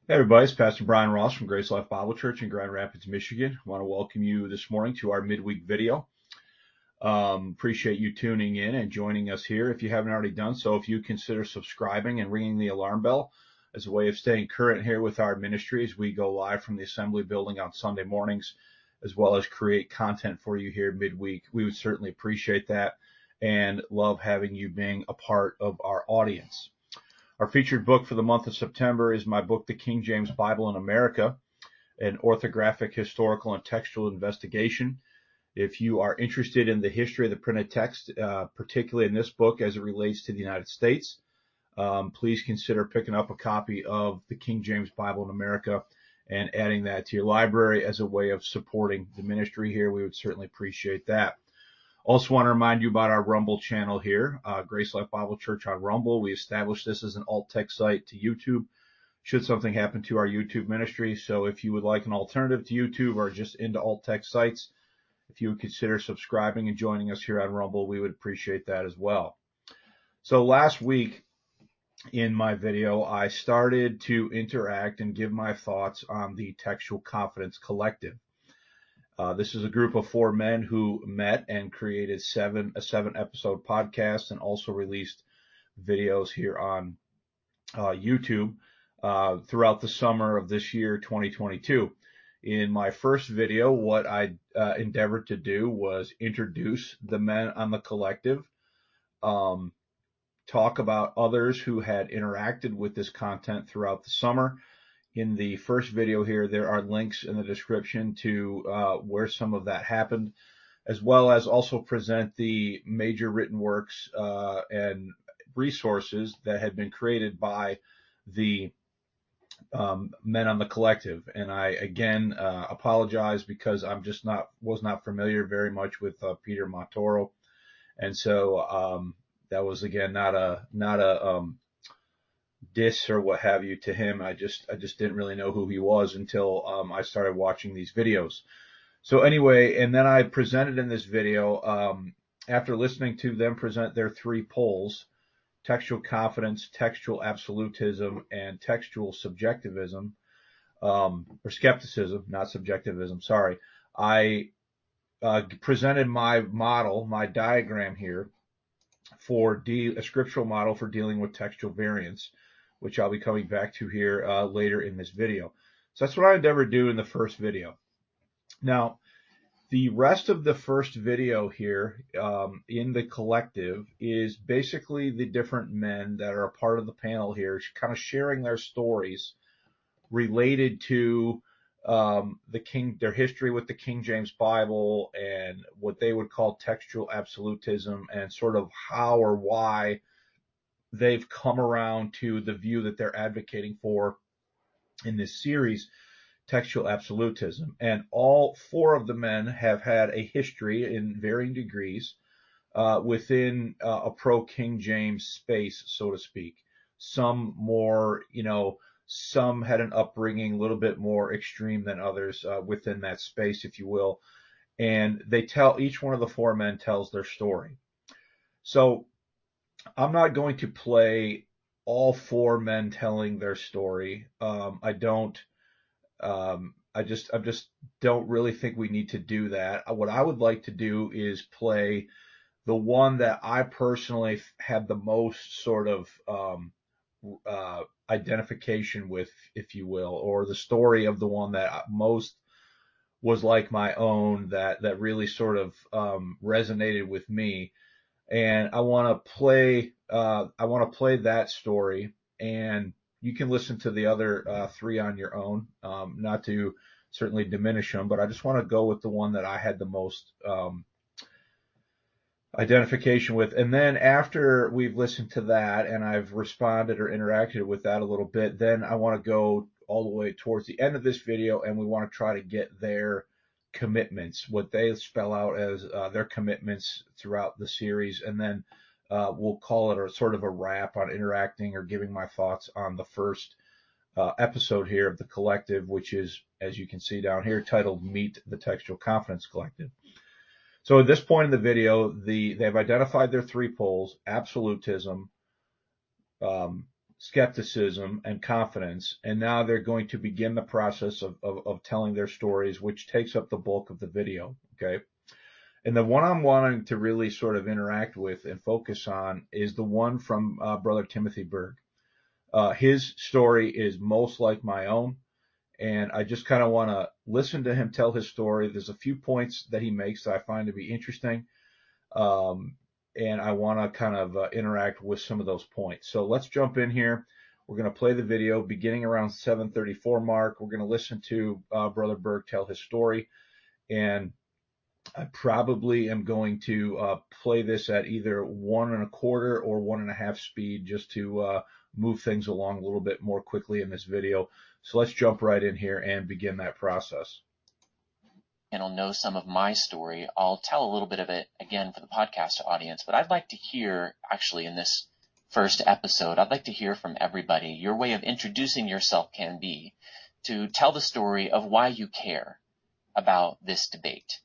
Hey everybody, it's Pastor Brian Ross from Grace Life Bible Church in Grand Rapids, Michigan. I want to welcome you this morning to our midweek video. Appreciate you tuning in and joining us here. If you haven't already done so, if you consider subscribing and ringing the alarm bell as a way of staying current here with our ministry as we go live from the assembly building on Sunday mornings, as well as create content for you here midweek, we would certainly appreciate that and love having you being a part of our audience. Our featured book for the month of September is my book, The King James Bible in America, an orthographic, historical, and textual investigation. If you are interested in the history of the printed text, particularly in this book as it relates to the United States, please consider picking up a copy of The King James Bible in America and adding that to your library as a way of supporting the ministry here. We would certainly appreciate that. Also want to remind you about our Rumble channel here, Grace Life Bible Church on Rumble. We established this as an alt text site to YouTube should something happen to our YouTube ministry. So if you would like an alternative to YouTube or just into alt text sites, if you would consider subscribing and joining us here on Rumble, we would appreciate that as well. So last week in my video, I started to interact and give my thoughts on the Textual Confidence Collective. This is a group of 4 men who met and created a 7-episode podcast and also released videos here on YouTube throughout the summer of this year, 2022. In my first video, what I endeavored to do was introduce the men on the collective, talk about others who had interacted with this content throughout the summer. In the first video here, there are links in the description to where some of that happened, as well as also present the major written works and resources that had been created by the men on the collective. And I again apologize because I'm just was not familiar very much with Peter Montoro, and so that was again not a diss or what have you to him. I just didn't really know who he was until I started watching these videos. So anyway, and then I presented in this video, after listening to them present their 3 polls, textual confidence, textual absolutism, and textual subjectivism, or skepticism, not subjectivism, sorry. I presented my model, my diagram here for a scriptural model for dealing with textual variants, which I'll be coming back to here later in this video. So that's what I endeavored to do in the first video. Now, the rest of the first video here in the collective is basically the different men that are a part of the panel here, kind of sharing their stories related to their history with the King James Bible and what they would call textual absolutism, and sort of how or why they've come around to the view that they're advocating for in this series, textual absolutism. And all 4 of the men have had a history in varying degrees within a pro-King James space, so to speak. Some more, some had an upbringing a little bit more extreme than others within that space, if you will. And each one of the 4 men tells their story. So I'm not going to play all 4 men telling their story. I just don't really think we need to do that. What I would like to do is play the one that I personally had the most sort of identification with, if you will, or the story of the one that most was like my own, that really sort of resonated with me. And I want to play that story, and you can listen to the other 3 on your own, not to certainly diminish them, but I just want to go with the one that I had the most identification with. And then after we've listened to that and I've responded or interacted with that a little bit, then I want to go all the way towards the end of this video, and we want to try to get their commitments, what they spell out as their commitments throughout the series, and then we'll call it a sort of a wrap on interacting or giving my thoughts on the first episode here of the collective, which is, as you can see down here, titled Meet the Textual Confidence Collective. So at this point in the video, they've identified their 3 poles: absolutism, skepticism and confidence, and now they're going to begin the process of telling their stories, which takes up the bulk of the video. Okay. And the one I'm wanting to really sort of interact with and focus on is the one from Brother Timothy Berg. His story is most like my own, and I just kind of want to listen to him tell his story. There's a few points that he makes that I find to be interesting, and I want to kind of interact with some of those points. So let's jump in here. We're going to play the video beginning around 7:34 mark. We're going to listen to Brother Berg tell his story, and I probably am going to play this at either 1.25 or 1.5 speed just to move things along a little bit more quickly in this video. So let's jump right in here and begin that process. And I'll know some of my story. I'll tell a little bit of it again for the podcast audience, but I'd like to hear, actually in this first episode, I'd like to hear from everybody. Your way of introducing yourself can be to tell the story of why you care about this debate.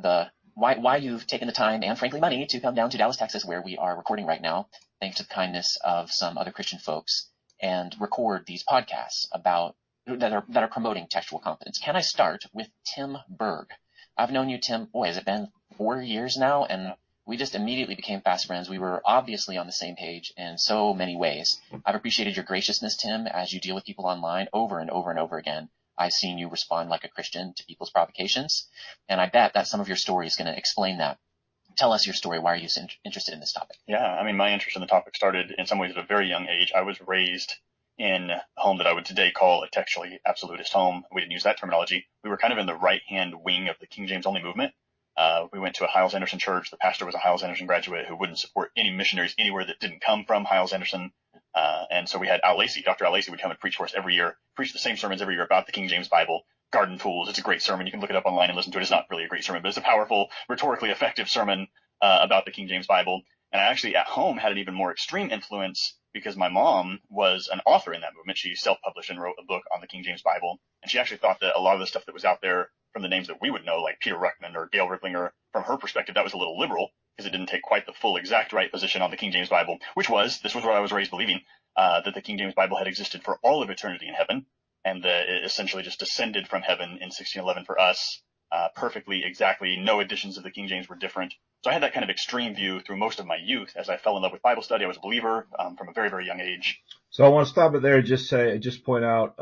Why you've taken the time and frankly money to come down to Dallas, Texas, where we are recording right now, thanks to the kindness of some other Christian folks, and record these podcasts about that are promoting textual competence. Can I start with Tim Berg? I've known you, Tim, has it been 4 years now? And we just immediately became fast friends. We were obviously on the same page in so many ways. I've appreciated your graciousness, Tim, as you deal with people online over and over and over again. I've seen you respond like a Christian to people's provocations, and I bet that some of your story is going to explain that. Tell us your story. Why are you so interested in this topic? Yeah, I mean, my interest in the topic started in some ways at a very young age. I was raised in a home that I would today call a textually absolutist home. We didn't use that terminology. We were kind of in the right-hand wing of the King James only movement. We went to a Hyles-Anderson church. The pastor was a Hyles-Anderson graduate who wouldn't support any missionaries anywhere that didn't come from Hyles-Anderson. And so we had Al Lacey. Dr. Al Lacey would come and preach for us every year, preach the same sermons every year about the King James Bible, garden tools. It's a great sermon. You can look it up online and listen to it. It's not really a great sermon, but it's a powerful, rhetorically effective sermon about the King James Bible. And I actually at home had an even more extreme influence because my mom was an author in that movement. She self-published and wrote a book on the King James Bible. And she actually thought that a lot of the stuff that was out there from the names that we would know, like Peter Ruckman or Gail Riplinger, from her perspective, that was a little liberal because it didn't take quite the full exact right position on the King James Bible, this was what I was raised believing, that the King James Bible had existed for all of eternity in heaven, and that it essentially just descended from heaven in 1611 for us, perfectly, exactly. No editions of the King James were different. So I had that kind of extreme view through most of my youth. As I fell in love with Bible study, I was a believer from a very, very young age. So I want to stop it there and just point out,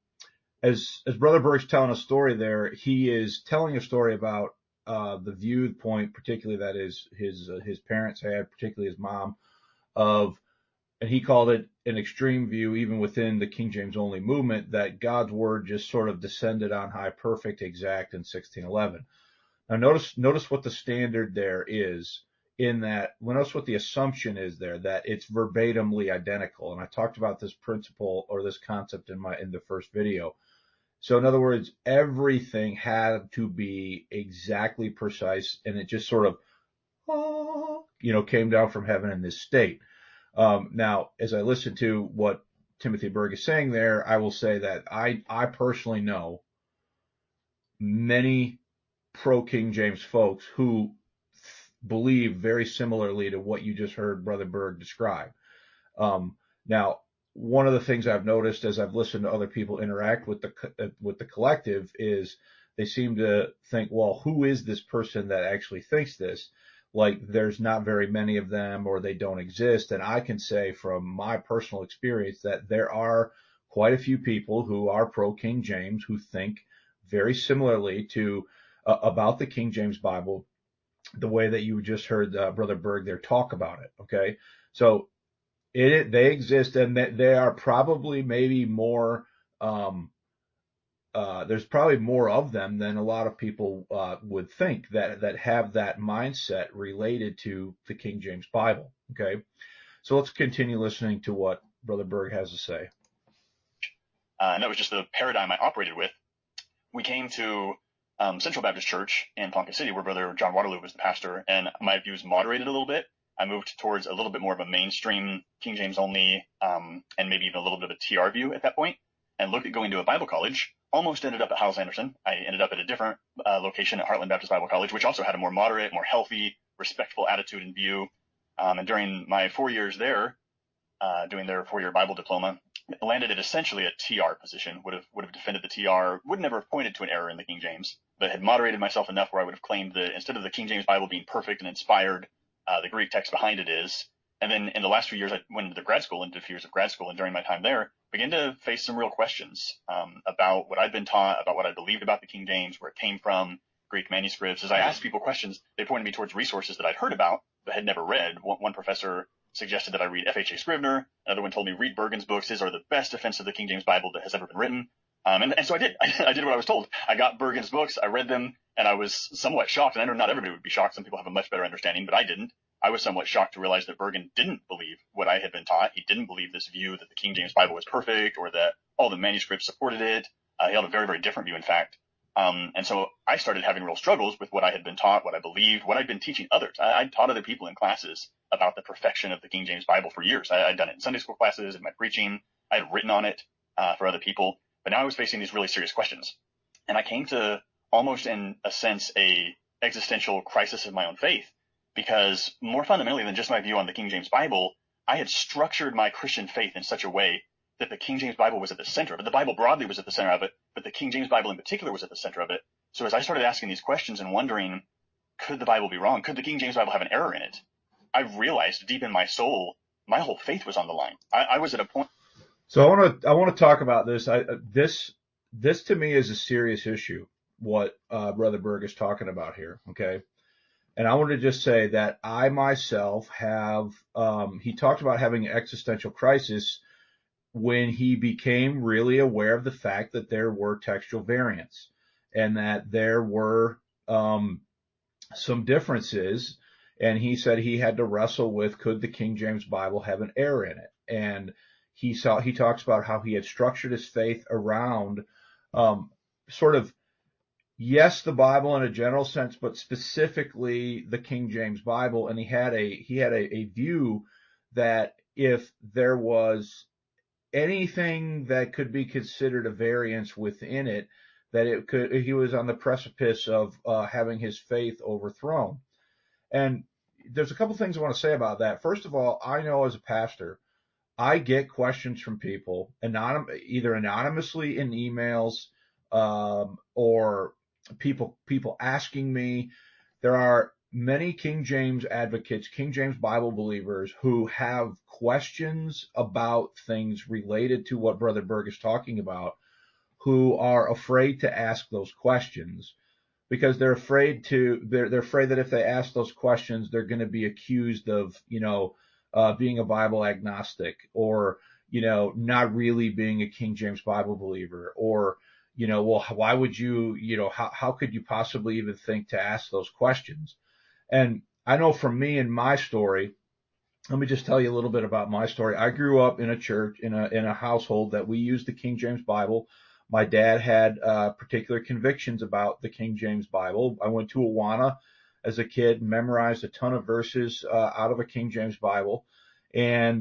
as Brother Berg's telling a story there, he is telling a story about the viewpoint, particularly that is his parents had, particularly his mom, and he called it an extreme view, even within the King James only movement, that God's word just sort of descended on high, perfect, exact in 1611. Now notice what the standard there is in that. Notice what the assumption is there, that it's verbatimly identical. And I talked about this principle or this concept in the first video. So in other words, everything had to be exactly precise, and it just sort of, came down from heaven in this state. Now, as I listen to what Timothy Berg is saying there, I will say that I personally know many pro-King James folks who believe very similarly to what you just heard Brother Berg describe. Now, one of the things I've noticed as I've listened to other people interact with the collective is they seem to think, well, who is this person that actually thinks this? Like there's not very many of them, or they don't exist. And I can say from my personal experience that there are quite a few people who are pro-King James who think very similarly to about the King James Bible, the way that you just heard Brother Berg there talk about it. Okay, so they exist, and they are probably maybe more. There's probably more of them than a lot of people would think that have that mindset related to the King James Bible. Okay, so let's continue listening to what Brother Berg has to say. And that was just the paradigm I operated with. We came to Central Baptist Church in Ponca City, where Brother John Waterloo was the pastor, and my views moderated a little bit. I moved towards a little bit more of a mainstream King James only, and maybe even a little bit of a TR view at that point, and looked at going to a Bible college. Almost ended up at Hyles-Anderson. I ended up at a different location at Heartland Baptist Bible College, which also had a more moderate, more healthy, respectful attitude and view. And during my 4 years there, doing their 4-year Bible diploma. Landed at essentially a TR position, would have defended the TR, would never have pointed to an error in the King James, but had moderated myself enough where I would have claimed that instead of the King James Bible being perfect and inspired, the Greek text behind it is. And then in the last few years, I went into grad school, into a few years of grad school, and during my time there, began to face some real questions about what I'd been taught, about what I believed about the King James, where it came from, Greek manuscripts. As I asked people questions, they pointed me towards resources that I'd heard about but had never read. One professor suggested that I read F.H.A. Scrivener. Another one told me read Bergen's books. His are the best defense of the King James Bible that has ever been written. And so I did. I did what I was told. I got Bergen's books. I read them, and I was somewhat shocked. And I know not everybody would be shocked. Some people have a much better understanding, but I didn't. I was somewhat shocked to realize that Bergen didn't believe what I had been taught. He didn't believe this view that the King James Bible was perfect or that all the manuscripts supported it. He held a very, very different view, in fact. And so I started having real struggles with what I had been taught, what I believed, what I'd been teaching others. I'd taught other people in classes about the perfection of the King James Bible for years. I'd done it in Sunday school classes, in my preaching. I had written on it for other people. But now I was facing these really serious questions. And I came to almost, in a sense, a existential crisis of my own faith, because more fundamentally than just my view on the King James Bible, I had structured my Christian faith in such a way that the King James Bible was at the center of it. The Bible broadly was at the center of it, but the King James Bible in particular was at the center of it. So as I started asking these questions and wondering, could the Bible be wrong? Could the King James Bible have an error in it? I realized deep in my soul, my whole faith was on the line. I was at a point. So I want to talk about this. This to me is a serious issue, what Brother Berg is talking about here. Okay. And I want to just say that I myself have, he talked about having an existential crisis when he became really aware of the fact that there were textual variants and that there were some differences. And he said he had to wrestle with, could the King James Bible have an error in it? And he talks about how he had structured his faith around sort of, yes, the Bible in a general sense, but specifically the King James Bible. And he had a view that if there was anything that could be considered a variance within it, that he was on the precipice of having his faith overthrown. And there's a couple things I want to say about that. First of all, I know as a pastor, I get questions from people either anonymously in emails or people asking me. There are many King James advocates, King James Bible believers who have questions about things related to what Brother Berg is talking about, who are afraid to ask those questions because they're afraid that if they ask those questions, they're going to be accused of, being a Bible agnostic or, not really being a King James Bible believer or, well, why would you, how could you possibly even think to ask those questions? And I know from me and my story, let me just tell you a little bit about my story. I grew up in a church, in a household that we used the King James Bible. My dad had particular convictions about the King James Bible. I went to Awana as a kid, memorized a ton of verses out of a King James Bible, and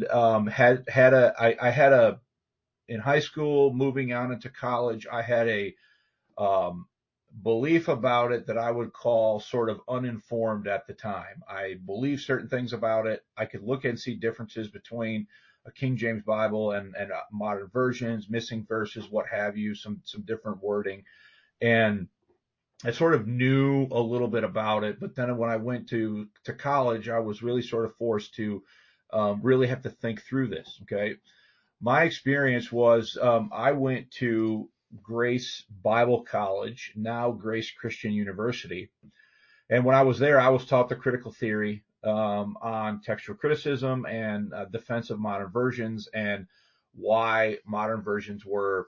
in high school, moving on into college, I had a belief about it that I would call sort of uninformed at the time. I believed certain things about it. I could look and see differences between a King James Bible and modern versions, missing verses, what have you, some different wording. And I sort of knew a little bit about it, but then when I went to college, I was really sort of forced to really have to think through this. Okay. My experience was I went to Grace Bible College, now Grace Christian University. And when I was there, I was taught the critical theory on textual criticism and defense of modern versions and why modern versions were,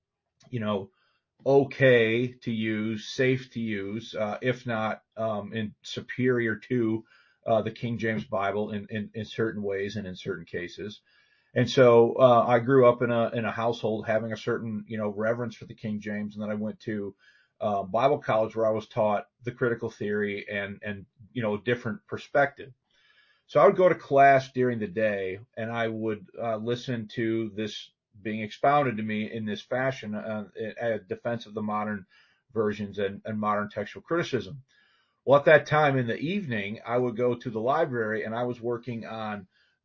okay to use, safe to use, if not in superior to the King James Bible in certain ways and in certain cases. And so I grew up in a household having a certain, reverence for the King James. And then I went to Bible college where I was taught the critical theory and a different perspective. So I would go to class during the day and I would listen to this being expounded to me in this fashion, a defense of the modern versions and modern textual criticism. Well, at that time in the evening, I would go to the library and I was working on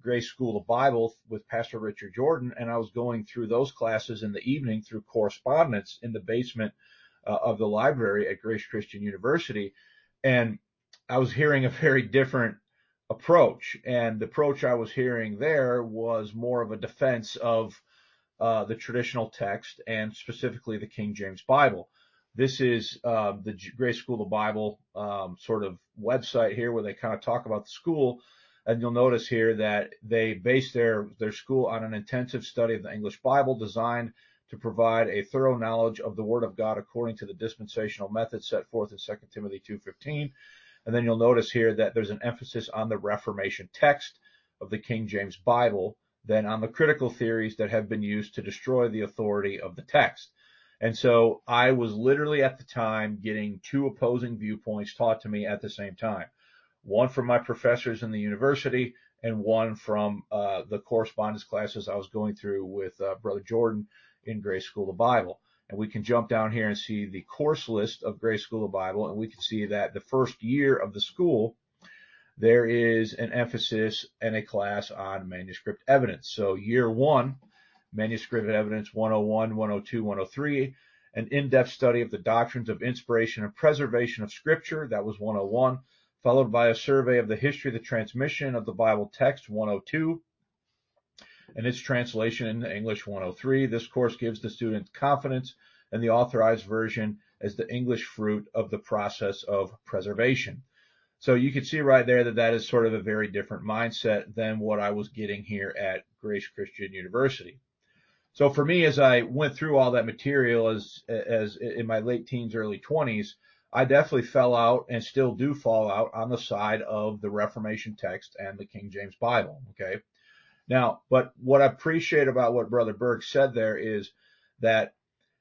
Grace School of Bible with Pastor Richard Jordan, and I was going through those classes in the evening through correspondence in the basement of the library at Grace Christian University. And I was hearing a very different approach. And the approach I was hearing there was more of a defense of the traditional text and specifically the King James Bible. This is the Grace School of Bible sort of website here where they kind of talk about the school. And you'll notice here that they base their school on an intensive study of the English Bible designed to provide a thorough knowledge of the Word of God according to the dispensational method set forth in 2 Timothy 2:15. And then you'll notice here that there's an emphasis on the Reformation text of the King James Bible than on the critical theories that have been used to destroy the authority of the text. And so I was literally at the time getting two opposing viewpoints taught to me at the same time. One from my professors in the university and one from the correspondence classes I was going through with Brother Jordan in Grace School of Bible. And we can jump down here and see the course list of Grace School of Bible, and we can see that the first year of the school, there is an emphasis and a class on manuscript evidence. So year one, manuscript evidence 101, 102, 103, an in-depth study of the doctrines of inspiration and preservation of Scripture, that was 101, followed by a survey of the history of the transmission of the Bible text, 102, and its translation into English, 103. This course gives the student confidence in the authorized version as the English fruit of the process of preservation. So you can see right there that that is sort of a very different mindset than what I was getting here at Grace Christian University. So for me, as I went through all that material as in my late teens, early 20s, I definitely fell out and still do fall out on the side of the Reformation text and the King James Bible. Okay. Now, but what I appreciate about what Brother Berg said there is that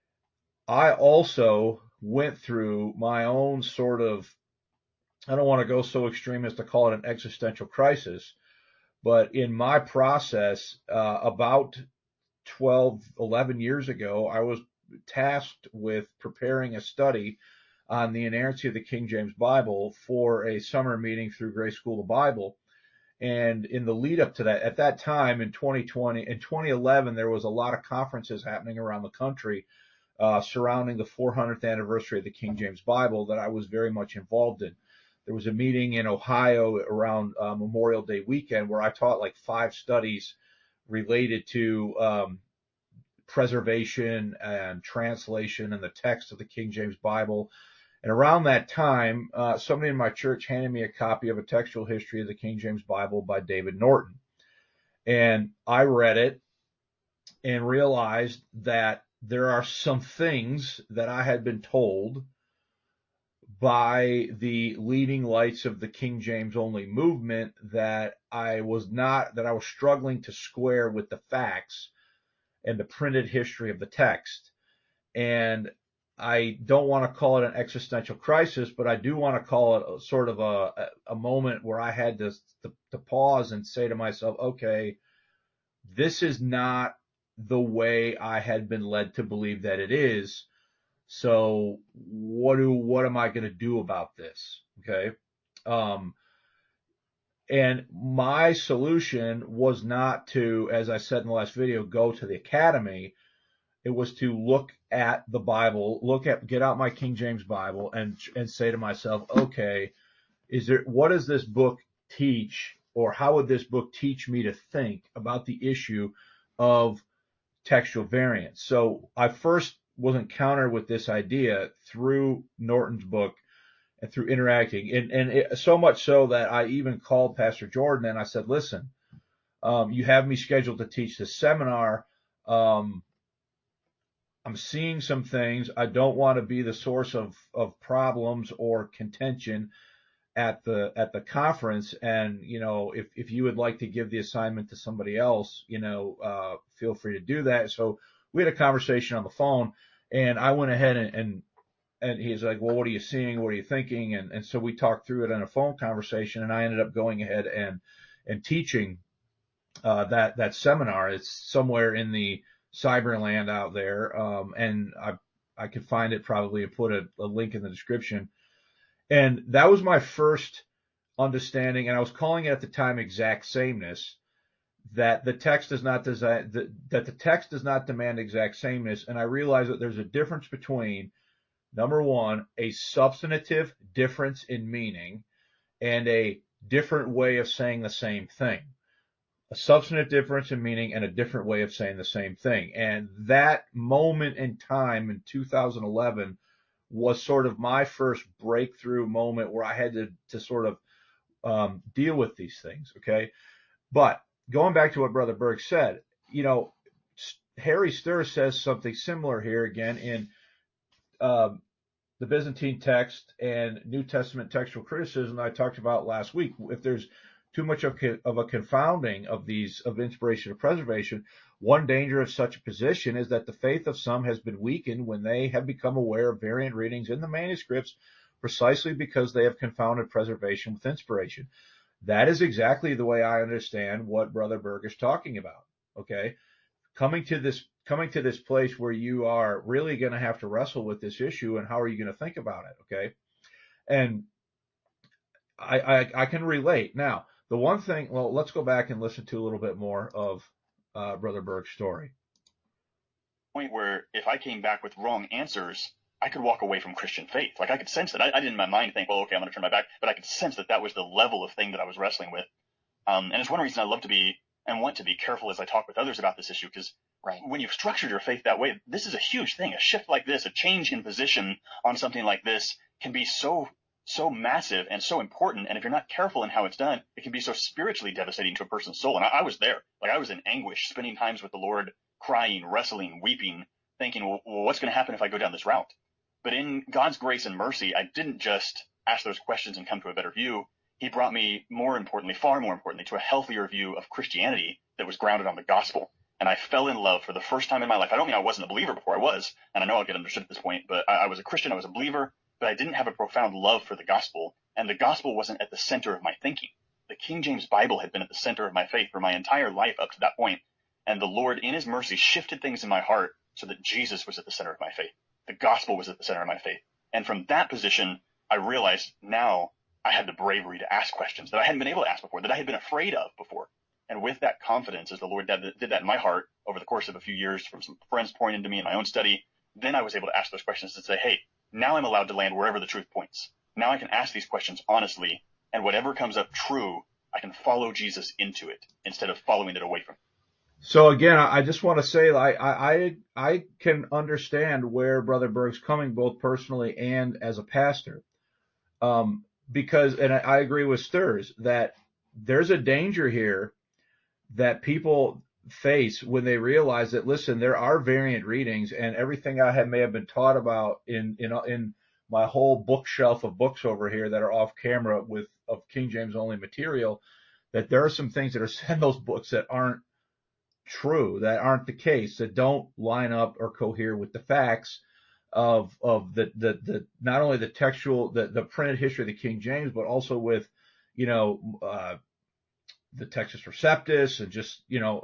I also went through my own sort of, I don't want to go so extreme as to call it an existential crisis, but in my process, about 12, 11 years ago, I was tasked with preparing a study on the inerrancy of the King James Bible for a summer meeting through Grace School of Bible. And in the lead up to that, at that time in 2011, there was a lot of conferences happening around the country surrounding the 400th anniversary of the King James Bible that I was very much involved in. There was a meeting in Ohio around Memorial Day weekend where I taught like 5 studies related to preservation and translation and the text of the King James Bible. And around that time, somebody in my church handed me a copy of A Textual History of the King James Bible by David Norton. And I read it and realized that there are some things that I had been told by the leading lights of the King James only movement that I was struggling to square with the facts and the printed history of the text. And I don't want to call it an existential crisis, but I do want to call it sort of a moment where I had to pause and say to myself, okay, this is not the way I had been led to believe that it is. So what am I going to do about this? Okay. And my solution was not to, as I said in the last video, go to the academy. It was to look at the Bible, get out my King James Bible and say to myself, okay, what does this book teach, or how would this book teach me to think about the issue of textual variance? So I first was encountered with this idea through Norton's book and through interacting, and so much so that I even called Pastor Jordan and I said, listen, you have me scheduled to teach this seminar. I'm seeing some things. I don't want to be the source of problems or contention at the conference. And, if you would like to give the assignment to somebody else, feel free to do that. So we had a conversation on the phone, and I went ahead and he's like, well, what are you seeing? What are you thinking? And so we talked through it in a phone conversation, and I ended up going ahead and teaching that seminar. It's somewhere in the Cyberland out there. And I could find it probably and put a link in the description. And that was my first understanding. And I was calling it at the time exact sameness. that the text does not that the text does not demand exact sameness. And I realize that there's a difference between, number one, a substantive difference in meaning and a different way of saying the same thing. A substantive difference in meaning and a different way of saying the same thing. And that moment in time in 2011 was sort of my first breakthrough moment where I had to sort of deal with these things. Okay. But going back to what Brother Berg said, Harry Sturr says something similar here again in the Byzantine text and New Testament textual criticism that I talked about last week. If there's too much of a confounding of inspiration and preservation, one danger of such a position is that the faith of some has been weakened when they have become aware of variant readings in the manuscripts precisely because they have confounded preservation with inspiration. That is exactly the way I understand what Brother Berg is talking about. Okay. Coming to this place where you are really going to have to wrestle with this issue, and how are you going to think about it? Okay. And I can relate. Now, the one thing, well, let's go back and listen to a little bit more of Brother Berg's story. Point where if I came back with wrong answers, I could walk away from Christian faith. Like, I could sense that. I didn't in my mind think, well, okay, I'm going to turn my back, but I could sense that was the level of thing that I was wrestling with. And it's one reason I love to be and want to be careful as I talk with others about this issue, because when you've structured your faith that way, this is a huge thing. A shift like this, a change in position on something like this can be so massive and so important. And if you're not careful in how it's done, it can be so spiritually devastating to a person's soul. And I was there. Like, I was in anguish, spending times with the Lord, crying, wrestling, weeping, thinking, well, what's going to happen if I go down this route? But in God's grace and mercy, I didn't just ask those questions and come to a better view. He brought me, far more importantly, to a healthier view of Christianity that was grounded on the gospel. And I fell in love for the first time in my life. I don't mean I wasn't a believer before. I was, and I know I'll get understood at this point, but I was a Christian. I was a believer, but I didn't have a profound love for the gospel. And the gospel wasn't at the center of my thinking. The King James Bible had been at the center of my faith for my entire life up to that point. And the Lord, in his mercy, shifted things in my heart so that Jesus was at the center of my faith. The gospel was at the center of my faith. And from that position, I realized now I had the bravery to ask questions that I hadn't been able to ask before, that I had been afraid of before. And with that confidence, as the Lord did that in my heart over the course of a few years, from some friends pouring into me in my own study, then I was able to ask those questions and say, hey, now I'm allowed to land wherever the truth points. Now I can ask these questions honestly, and whatever comes up true, I can follow Jesus into it instead of following it away from him. So again, I just want to say I can understand where Brother Berg's coming, both personally and as a pastor, because, and I agree with Sturz, that there's a danger here that people face when they realize that, listen, there are variant readings, and everything I may have been taught about in my whole bookshelf of books over here that are off camera of King James only material, that there are some things that are said in those books that aren't true, that aren't the case, that don't line up or cohere with the facts of the not only the textual, the printed history of the King James, but also with, the Textus Receptus, and just,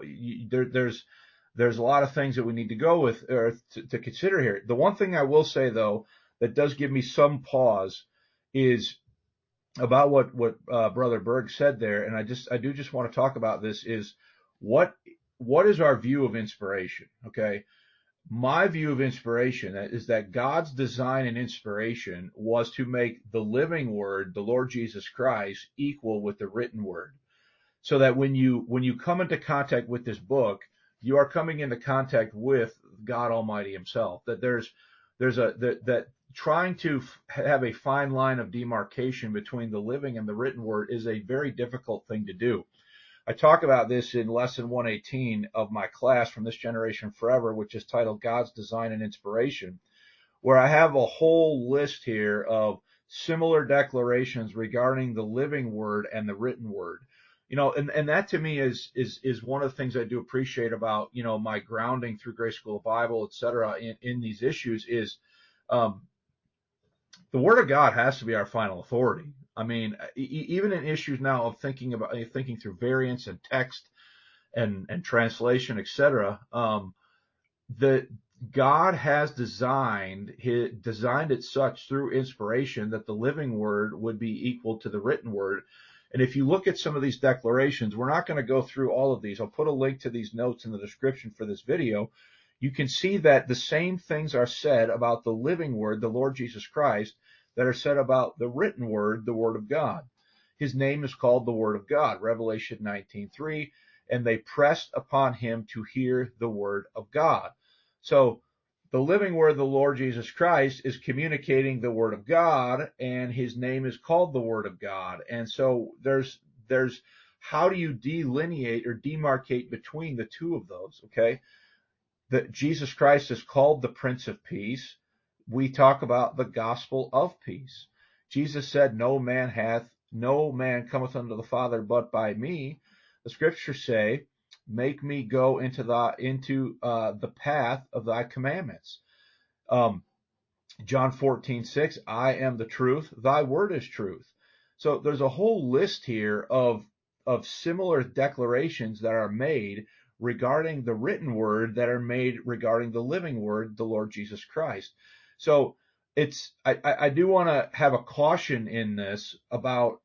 there's a lot of things that we need to go with or to consider here. The one thing I will say, though, that does give me some pause is about what Brother Berg said there, and I do just want to talk about this, is what is our view of inspiration? Okay. My view of inspiration is that God's design and inspiration was to make the living word, the Lord Jesus Christ, equal with the written word. So that when you come into contact with this book, you are coming into contact with God Almighty himself. That that trying to have a fine line of demarcation between the living and the written word is a very difficult thing to do. I talk about this in lesson 118 of my class, From This Generation Forever, which is titled God's Design and Inspiration, where I have a whole list here of similar declarations regarding the living word and the written word. And that to me is one of the things I do appreciate about, my grounding through Grace School of Bible, et cetera, in these issues is, the Word of God has to be our final authority. I mean, even in issues now of thinking through variants and text and translation, et cetera, that God has designed it such through inspiration that the living word would be equal to the written word. And if you look at some of these declarations, we're not going to go through all of these. I'll put a link to these notes in the description for this video. You can see that the same things are said about the living word, the Lord Jesus Christ, that are said about the written word, the Word of God. His name is called the Word of God, Revelation 19:3, and they pressed upon him to hear the Word of God. So the living word, the Lord Jesus Christ, is communicating the Word of God, and his name is called the Word of God. And so there's how do you delineate or demarcate between the two of those? Okay. That Jesus Christ is called the Prince of Peace. We talk about the gospel of peace. Jesus said, no man cometh unto the Father but by me. The scriptures say, make me go into the path of thy commandments. John 14:6, I am the truth, thy word is truth. So there's a whole list here of similar declarations that are made regarding the written word that are made regarding the living word, the Lord Jesus Christ. So I do want to have a caution in this about,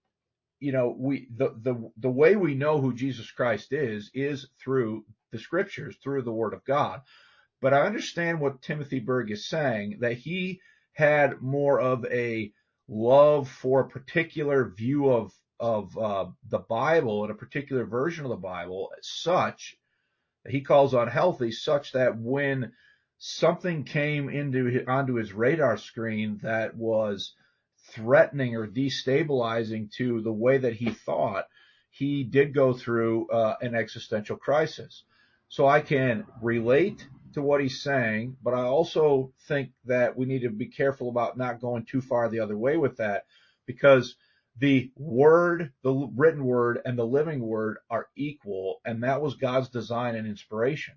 the way we know who Jesus Christ is through the scriptures, through the word of God. But I understand what Timothy Berg is saying, that he had more of a love for a particular view of the Bible and a particular version of the Bible, such that he calls unhealthy, such that when something came onto his radar screen that was threatening or destabilizing to the way that he thought, he did go through an existential crisis. So I can relate to what he's saying, but I also think that we need to be careful about not going too far the other way with that, because the word, the written word, and the living word are equal, and that was God's design and inspiration.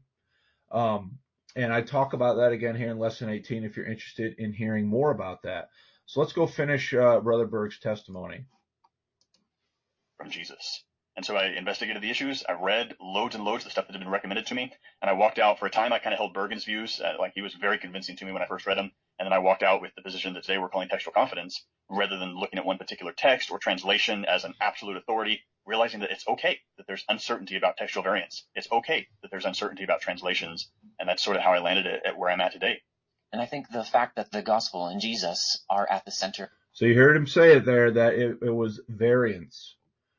And I talk about that again here in lesson 18 if you're interested in hearing more about that. So let's go finish Brother Berg's testimony. From Jesus. And so I investigated the issues. I read loads and loads of the stuff that had been recommended to me. And I walked out. For a time, I kind of held Bergen's views. Like, he was very convincing to me when I first read him. And then I walked out with the position that today we're calling textual confidence, rather than looking at one particular text or translation as an absolute authority, realizing that it's okay that there's uncertainty about textual variants. It's okay that there's uncertainty about translations. And that's sort of how I landed at where I'm at today. And I think the fact that the gospel and Jesus are at the center. So you heard him say it there, that it was variance.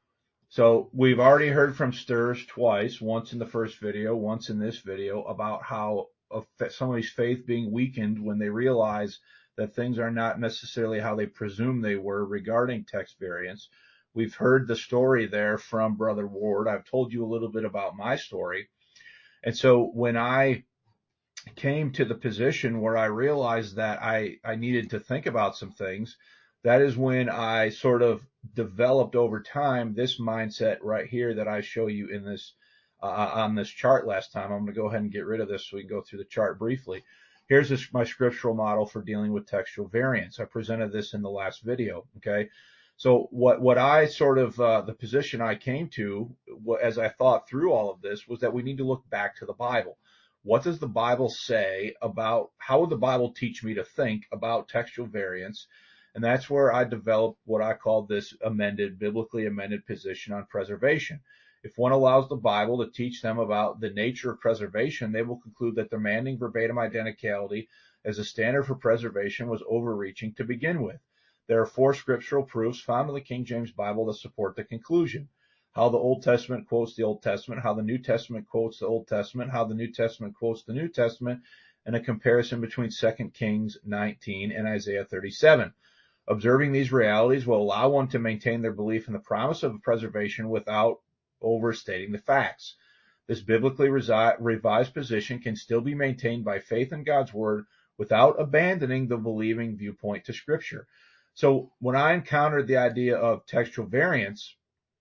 So we've already heard from Sturz twice, once in the first video, once in this video, about how somebody's faith being weakened when they realize that things are not necessarily how they presume they were regarding text variants. We've heard the story there from Brother Ward. I've told you a little bit about my story. And so when I came to the position where I realized that I needed to think about some things, that is when I sort of developed over time this mindset right here that I show you in this on this chart last time. I'm going to go ahead and get rid of this so we can go through the chart briefly. Here's my scriptural model for dealing with textual variants. I presented this in the last video. Okay. So what I sort of, the position I came to as I thought through all of this was that we need to look back to the Bible. What does the Bible say about, how would the Bible teach me to think about textual variants? And that's where I developed what I call this biblically amended position on preservation. If one allows the Bible to teach them about the nature of preservation, they will conclude that demanding verbatim identicality as a standard for preservation was overreaching to begin with. There are 4 scriptural proofs found in the King James Bible that support the conclusion. How the Old Testament quotes the Old Testament, how the New Testament quotes the Old Testament, how the New Testament quotes the New Testament, and a comparison between 2 Kings 19 and Isaiah 37. Observing these realities will allow one to maintain their belief in the promise of preservation without overstating the facts. This biblically revised position can still be maintained by faith in God's word without abandoning the believing viewpoint to Scripture. So when I encountered the idea of textual variants,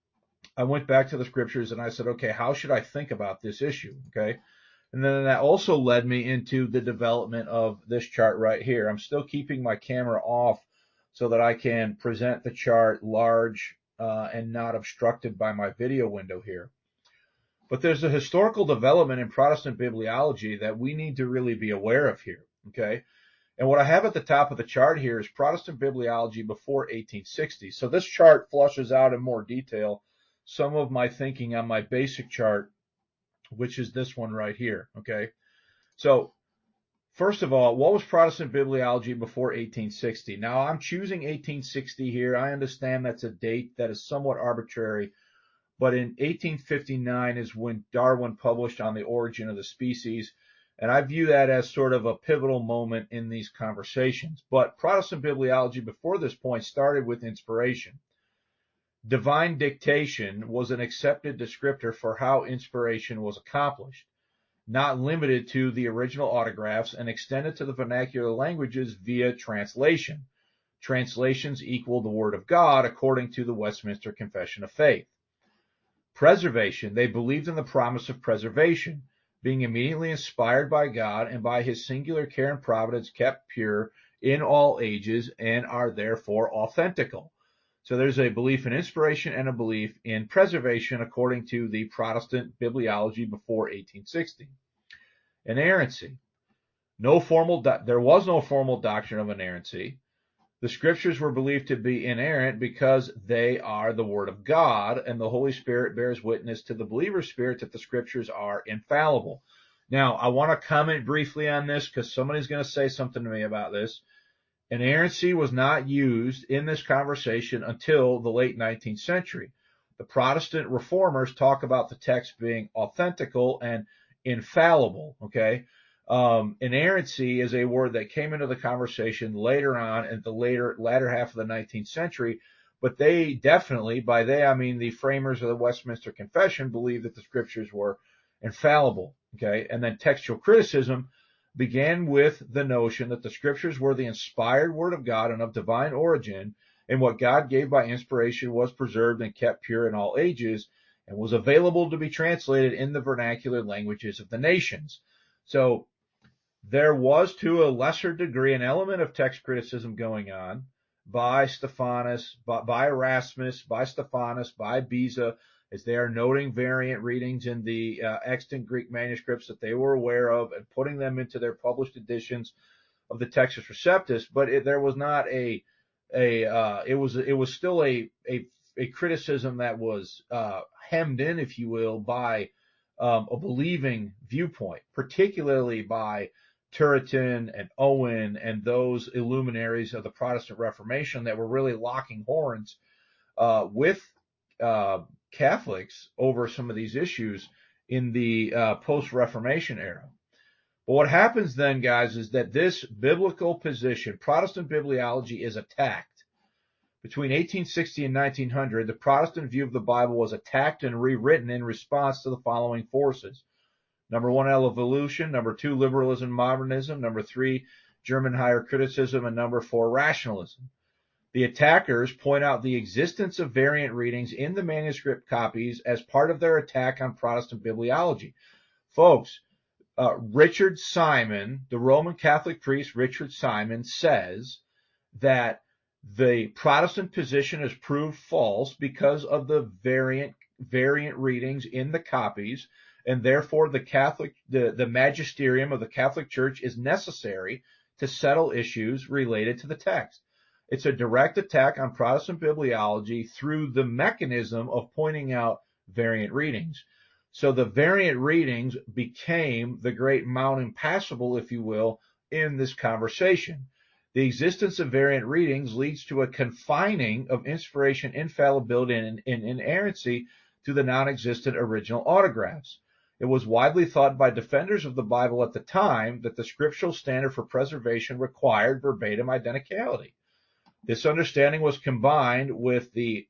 I went back to the scriptures and I said, okay, how should I think about this issue? Okay. And then that also led me into the development of this chart right here. I'm still keeping my camera off so that I can present the chart large and not obstructed by my video window here. But there's a historical development in Protestant bibliology that we need to really be aware of here. Okay. And what I have at the top of the chart here is Protestant bibliology before 1860. So this chart flushes out in more detail some of my thinking on my basic chart, which is this one right here. Okay. So first of all, what was Protestant bibliology before 1860? Now, I'm choosing 1860 here. I understand that's a date that is somewhat arbitrary, but in 1859 is when Darwin published On the Origin of the Species, and I view that as sort of a pivotal moment in these conversations. But Protestant bibliology before this point started with inspiration. Divine dictation was an accepted descriptor for how inspiration was accomplished, not limited to the original autographs and extended to the vernacular languages via translation. Translations equal the Word of God according to the Westminster Confession of Faith. Preservation. They believed in the promise of preservation, being immediately inspired by God and by his singular care and providence kept pure in all ages and are therefore authentical. So there's a belief in inspiration and a belief in preservation according to the Protestant bibliology before 1860. Inerrancy. There was no formal doctrine of inerrancy. The scriptures were believed to be inerrant because they are the Word of God, and the Holy Spirit bears witness to the believer's spirit that the scriptures are infallible. Now, I want to comment briefly on this because somebody's going to say something to me about this. Inerrancy was not used in this conversation until the late 19th century. The Protestant reformers talk about the text being authentical and infallible, okay? Inerrancy is a word that came into the conversation later on in the latter half of the 19th century, but they definitely, by they I mean the framers of the Westminster Confession, believed that the scriptures were infallible, okay? And then textual criticism began with the notion that the scriptures were the inspired word of God and of divine origin, and what God gave by inspiration was preserved and kept pure in all ages, and was available to be translated in the vernacular languages of the nations. So there was, to a lesser degree, an element of text criticism going on by Stephanus, by Erasmus, by Stephanus, by Beza, as they are noting variant readings in the extant Greek manuscripts that they were aware of and putting them into their published editions of the Textus Receptus. But there was not it was still a criticism that was hemmed in, if you will, by a believing viewpoint, particularly by Turretin and Owen and those illuminaries of the Protestant Reformation that were really locking horns with Catholics over some of these issues in the post-Reformation era. But what happens then, guys, is that this biblical position, Protestant bibliology, is attacked. Between 1860 and 1900, the Protestant view of the Bible was attacked and rewritten in response to the following forces. Number one, evolution. Number two, liberalism, modernism. Number three, German higher criticism. And number four, rationalism. The attackers point out the existence of variant readings in the manuscript copies as part of their attack on Protestant bibliology. Folks, Richard Simon, the Roman Catholic priest Richard Simon, says that the Protestant position is proved false because of the variant readings in the copies, and therefore the magisterium of the Catholic Church is necessary to settle issues related to the text. It's a direct attack on Protestant bibliology through the mechanism of pointing out variant readings. So the variant readings became the great mount impassable, if you will, in this conversation. The existence of variant readings leads to a confining of inspiration, infallibility, and inerrancy to the non-existent original autographs. It was widely thought by defenders of the Bible at the time that the scriptural standard for preservation required verbatim identicality. This understanding was combined with the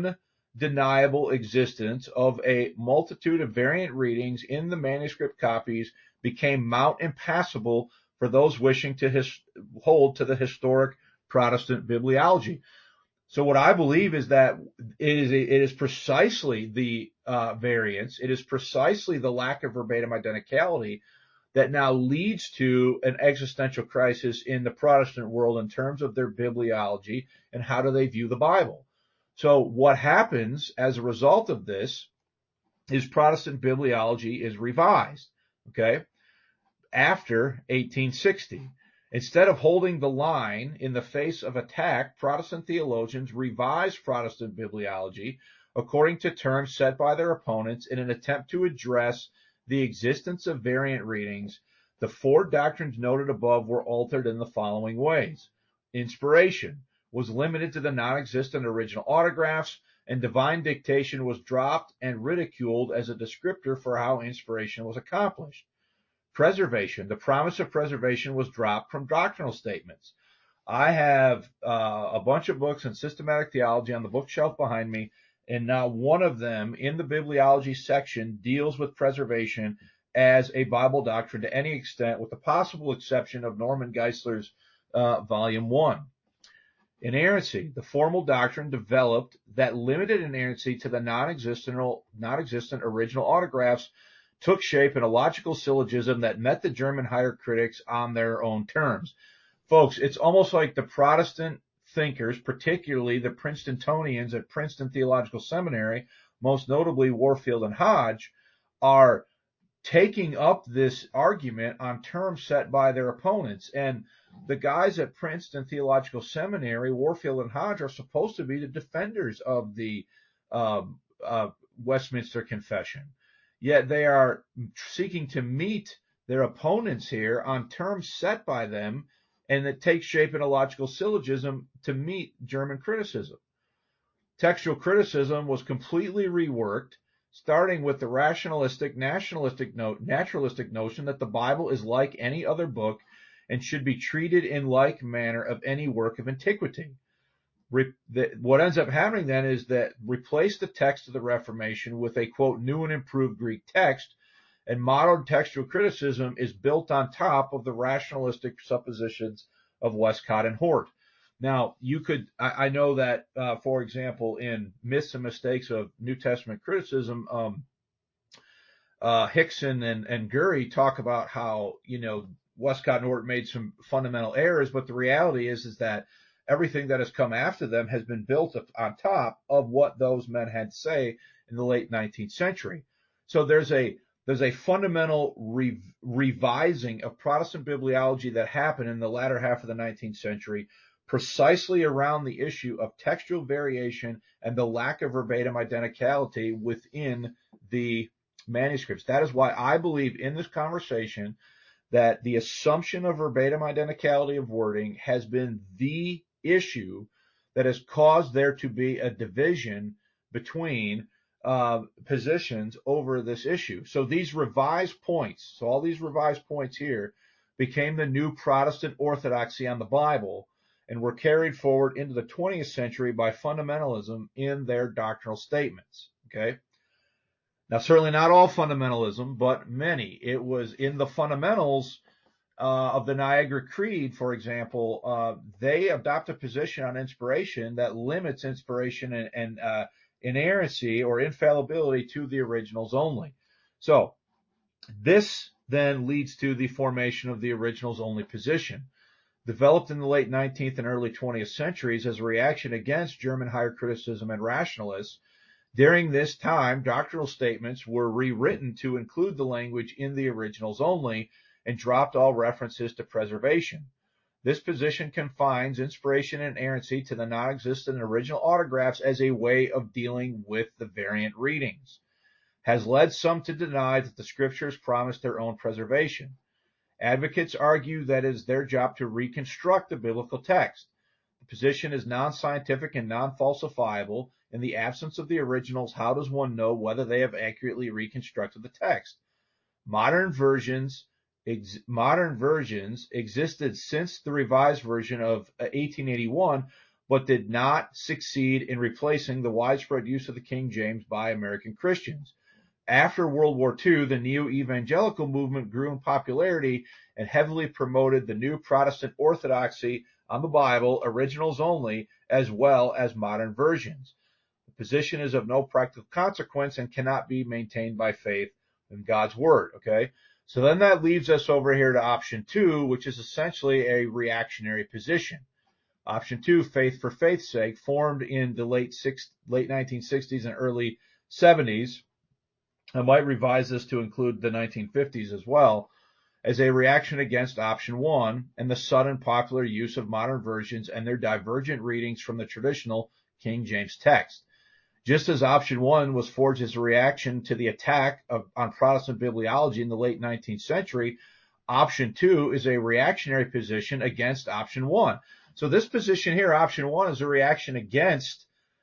undeniable existence of a multitude of variant readings in the manuscript copies became mount impassable for those wishing to hold to the historic Protestant bibliology. So what I believe is that it is precisely the variance, it is precisely the lack of verbatim identicality that now leads to an existential crisis in the Protestant world in terms of their bibliology and how do they view the Bible. So what happens as a result of this is Protestant bibliology is revised, okay, after 1860. Instead of holding the line in the face of attack, Protestant theologians revised Protestant bibliology according to terms set by their opponents in an attempt to address the existence of variant readings. The four doctrines noted above were altered in the following ways. Inspiration was limited to the non-existent original autographs, and divine dictation was dropped and ridiculed as a descriptor for how inspiration was accomplished. Preservation, the promise of preservation was dropped from doctrinal statements. I have a bunch of books in systematic theology on the bookshelf behind me, and not one of them in the bibliology section deals with preservation as a Bible doctrine to any extent, with the possible exception of Norman Geisler's Volume 1. Inerrancy, the formal doctrine developed that limited inerrancy to the non-existent original autographs, took shape in a logical syllogism that met the German higher critics on their own terms. Folks, it's almost like the Protestant thinkers, particularly the Princetonians at Princeton Theological Seminary, most notably Warfield and Hodge, are taking up this argument on terms set by their opponents. And the guys at Princeton Theological Seminary, Warfield and Hodge, are supposed to be the defenders of the Westminster Confession. Yet they are seeking to meet their opponents here on terms set by them, and that takes shape in a logical syllogism to meet German criticism. Textual criticism was completely reworked, starting with the rationalistic, naturalistic notion that the Bible is like any other book and should be treated in like manner of any work of antiquity. What ends up happening then is that replace the text of the Reformation with a, quote, new and improved Greek text, and modern textual criticism is built on top of the rationalistic suppositions of Westcott and Hort. Now, I know that, for example, in Myths and Mistakes of New Testament Criticism, Hickson and Gurry talk about how, Westcott and Hort made some fundamental errors, but the reality is that everything that has come after them has been built on top of what those men had to say in the late 19th century. So there's a fundamental revising of Protestant bibliology that happened in the latter half of the 19th century, precisely around the issue of textual variation and the lack of verbatim identicality within the manuscripts. That is why I believe in this conversation that the assumption of verbatim identicality of wording has been the issue that has caused there to be a division between positions over this issue. So these revised points, so all these revised points here became the new Protestant orthodoxy on the Bible and were carried forward into the 20th century by fundamentalism in their doctrinal statements. Okay. Now, certainly not all fundamentalism, but many. It was in the fundamentals of the Niagara Creed, for example, they adopt a position on inspiration that limits inspiration and inerrancy or infallibility to the originals only. So this then leads to the formation of the originals only position. Developed in the late 19th and early 20th centuries as a reaction against German higher criticism and rationalists, during this time, doctrinal statements were rewritten to include the language in the originals only and dropped all references to preservation. This position confines inspiration and inerrancy to the non-existent original autographs as a way of dealing with the variant readings, has led some to deny that the scriptures promise their own preservation. Advocates argue that it is their job to reconstruct the biblical text. The position is non-scientific and non-falsifiable. In the absence of the originals, how does one know whether they have accurately reconstructed the text? Modern versions existed since the revised version of 1881, but did not succeed in replacing the widespread use of the King James by American Christians. After World War II, the neo-evangelical movement grew in popularity and heavily promoted the new Protestant orthodoxy on the Bible, originals only, as well as modern versions. The position is of no practical consequence and cannot be maintained by faith in God's Word, okay? So then that leaves us over here to option 2, which is essentially a reactionary position. Option 2, faith for faith's sake, formed in the late 1960s and early 70s. I might revise this to include the 1950s as well. as a reaction against option 1 and the sudden popular use of modern versions and their divergent readings from the traditional King James text. Just as option 1 was forged as a reaction to the attack on Protestant bibliology in the late 19th century, option 2 is a reactionary position against option 1. So this position here, option 1, is a reaction against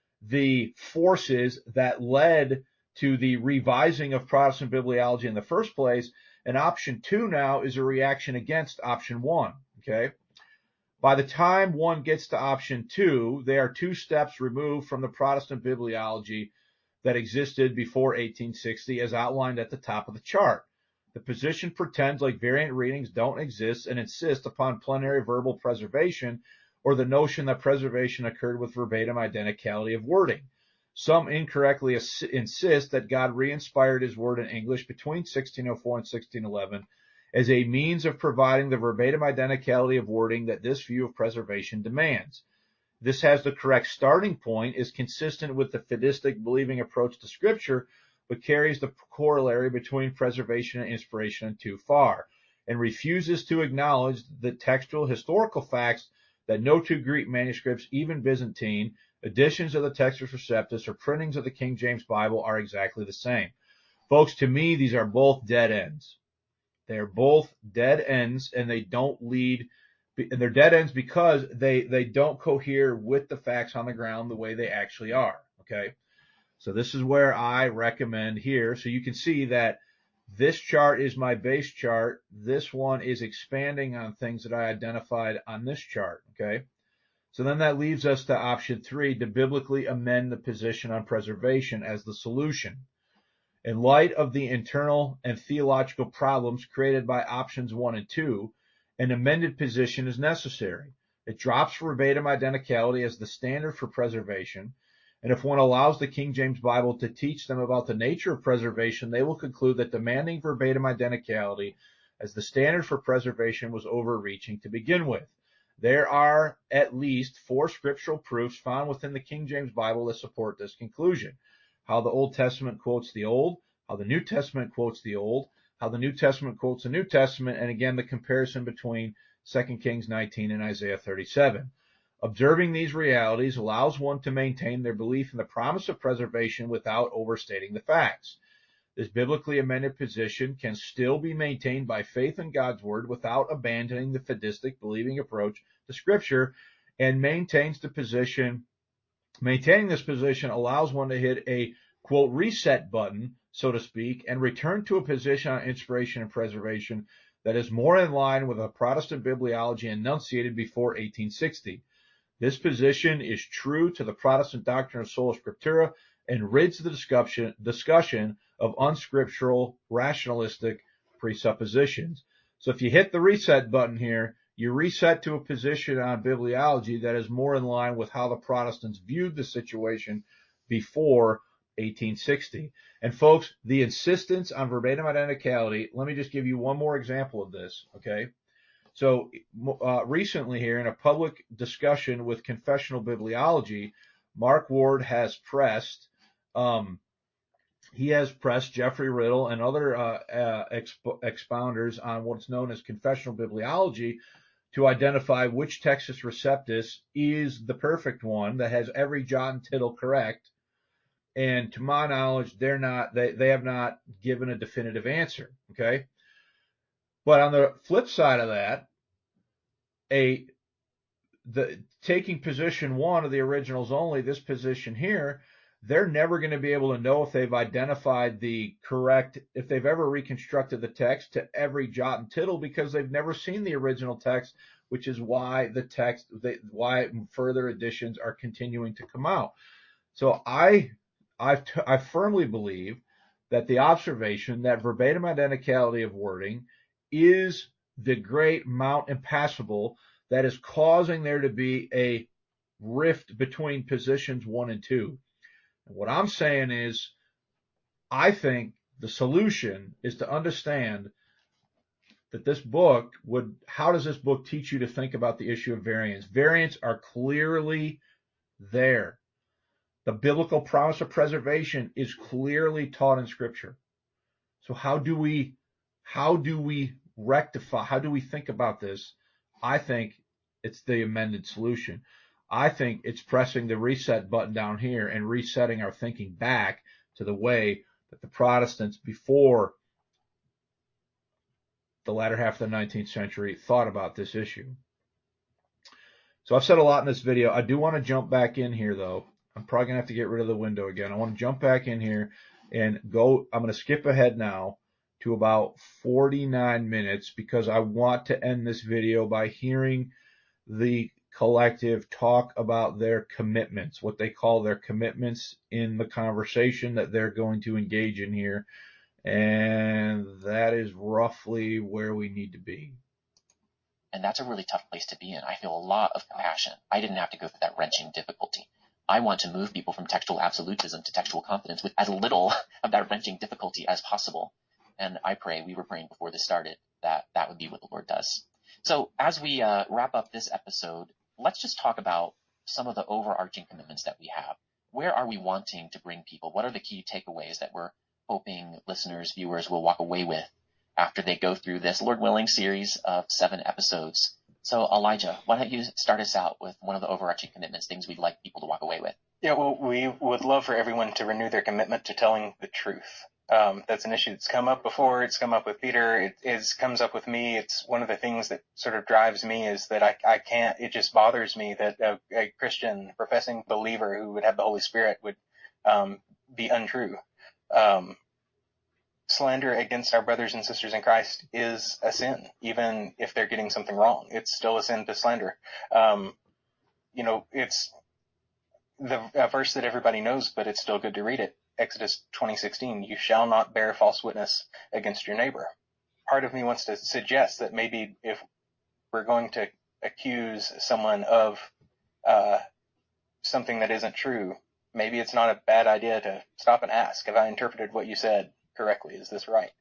the forces that led to the revising of Protestant bibliology in the first place, and option 2 now is a reaction against option 1, okay? By the time one gets to option 2, they are 2 steps removed from the Protestant bibliology that existed before 1860 as outlined at the top of the chart. The position pretends like variant readings don't exist and insists upon plenary verbal preservation or the notion that preservation occurred with verbatim identicality of wording. Some incorrectly insist that God re-inspired his word in English between 1604 and 1611 as a means of providing the verbatim identicality of wording that this view of preservation demands. This has the correct starting point, is consistent with the fideistic believing approach to Scripture, but carries the corollary between preservation and inspiration too far, and refuses to acknowledge the textual historical facts that no 2 Greek manuscripts, even Byzantine, editions of the Textus Receptus or printings of the King James Bible are exactly the same. Folks, to me, these are both dead ends. They're both dead ends, and they don't lead, and they're dead ends because they don't cohere with the facts on the ground the way they actually are, okay? So this is where I recommend here. So you can see that this chart is my base chart. This one is expanding on things that I identified on this chart, okay? So then that leaves us to option 3, to biblically amend the position on preservation as the solution. In light of the internal and theological problems created by options 1 and 2, an amended position is necessary. It drops verbatim identicality as the standard for preservation, and if one allows the King James Bible to teach them about the nature of preservation, they will conclude that demanding verbatim identicality as the standard for preservation was overreaching to begin with. There are at least 4 scriptural proofs found within the King James Bible that support this conclusion. How the Old Testament quotes the Old, how the New Testament quotes the Old, how the New Testament quotes the New Testament, and again the comparison between 2 Kings 19 and Isaiah 37. Observing these realities allows one to maintain their belief in the promise of preservation without overstating the facts. This biblically amended position can still be maintained by faith in God's word without abandoning the fideistic believing approach to Scripture, and maintaining this position allows one to hit a, quote, reset button, so to speak, and return to a position on inspiration and preservation that is more in line with a Protestant bibliology enunciated before 1860. This position is true to the Protestant doctrine of sola scriptura and rids the discussion of unscriptural, rationalistic presuppositions. So if you hit the reset button here, you reset to a position on bibliology that is more in line with how the Protestants viewed the situation before 1860. And folks, the insistence on verbatim identicality, let me just give you one more example of this, okay? So recently here in a public discussion with Confessional Bibliology, Mark Ward has pressed Jeffrey Riddle and other expounders on what's known as confessional bibliology to identify which Textus Receptus is the perfect one that has every jot and tittle correct. And to my knowledge, they have not given a definitive answer. Okay. But on the flip side of that, taking position 1 of the originals only, this position here, they're never going to be able to know if they've identified the correct, if they've ever reconstructed the text to every jot and tittle, because they've never seen the original text, which is why why further editions are continuing to come out. So I firmly believe that the observation that verbatim identicality of wording is the great mount impassable that is causing there to be a rift between positions 1 and 2. And what I'm saying is, I think the solution is to understand that this book how does this book teach you to think about the issue of variants? Variants are clearly there. The biblical promise of preservation is clearly taught in Scripture. So how do we rectify, how do we think about this? I think it's the amended solution. I think it's pressing the reset button down here and resetting our thinking back to the way that the Protestants before the latter half of the 19th century thought about this issue. So I've said a lot in this video. I do want to jump back in here, though. I'm probably going to have to get rid of the window again. I want to jump back in here and go. I'm going to skip ahead now to about 49 minutes because I want to end this video by hearing the collective talk about their commitments, what they call their commitments in the conversation that they're going to engage in here. And that is roughly where we need to be. And that's a really tough place to be in. I feel a lot of compassion. I didn't have to go through that wrenching difficulty. I want to move people from textual absolutism to textual confidence with as little of that wrenching difficulty as possible. And I pray, we were praying before this started, that that would be what the Lord does. So as we wrap up this episode, let's just talk about some of the overarching commitments that we have. Where are we wanting to bring people? What are the key takeaways that we're hoping listeners, viewers will walk away with after they go through this, Lord willing, series of 7 episodes? So Elijah, why don't you start us out with one of the overarching commitments, things we'd like people to walk away with? Yeah, well, we would love for everyone to renew their commitment to telling the truth. That's an issue that's come up before. It's come up with Peter. It comes up with me. It's one of the things that sort of drives me is that I can't, it just bothers me that a Christian professing believer who would have the Holy Spirit would be untrue. Slander against our brothers and sisters in Christ is a sin, even if they're getting something wrong. It's still a sin to slander. It's the verse that everybody knows, but it's still good to read it. Exodus 20:16, you shall not bear false witness against your neighbor. Part of me wants to suggest that maybe if we're going to accuse someone of something that isn't true, maybe it's not a bad idea to stop and ask, have I interpreted what you said correctly? Is this right?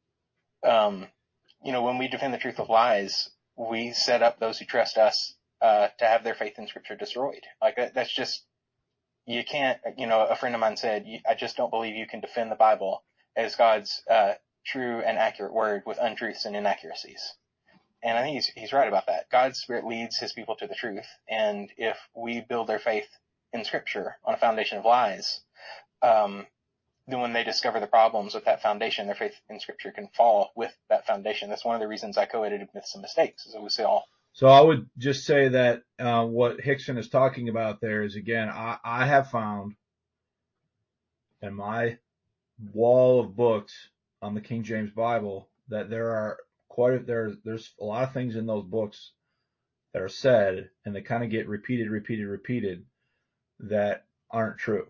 When we defend the truth of lies, we set up those who trust us to have their faith in Scripture destroyed. Like that's just, you can't, a friend of mine said, I just don't believe you can defend the Bible as God's true and accurate word with untruths and inaccuracies. And I think he's right about that. God's Spirit leads his people to the truth. And if we build their faith in Scripture on a foundation of lies, then when they discover the problems with that foundation, their faith in Scripture can fall with that foundation. That's one of the reasons I co-edited Myths and Mistakes, as we say all. So I would just say that what Hickson is talking about there is, again, I have found in my wall of books on the King James Bible that there's a lot of things in those books that are said, and they kind of get repeated that aren't true.